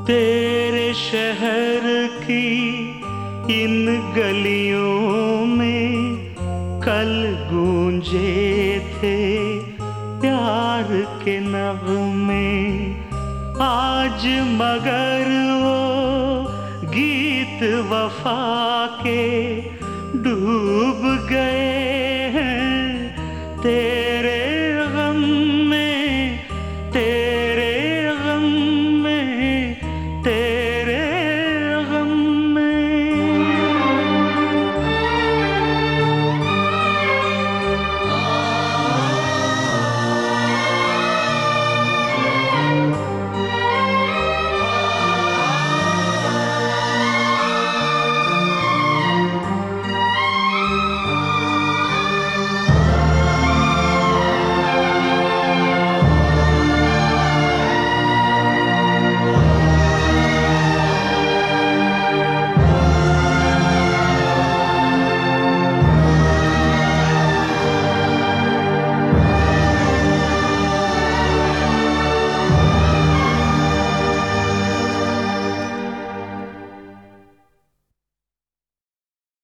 तेरे शहर की इन गलियों में कल गूंजे थे प्यार के नग़मे। आज मगर वो गीत वफा के डूब गए हैं